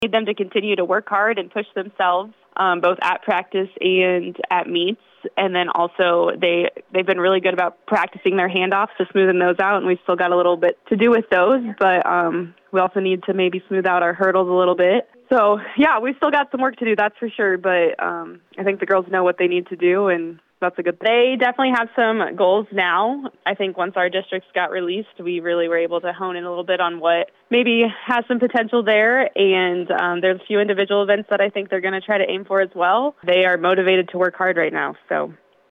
Need them to continue to work hard and push themselves, both at practice and at meets. And then also they've been really good about practicing their handoffs to smoothing those out, and we've still got a little bit to do with those, but we also need to maybe smooth out our hurdles a little bit. So, yeah, we've still got some work to do, that's for sure, but I think the girls know what they need to do, and that's a good thing. They definitely have some goals now. I think once our districts got released, we really were able to hone in a little bit on what maybe has some potential there, and there's a few individual events that I think they're going to try to aim for as well. They are motivated to work hard right now, so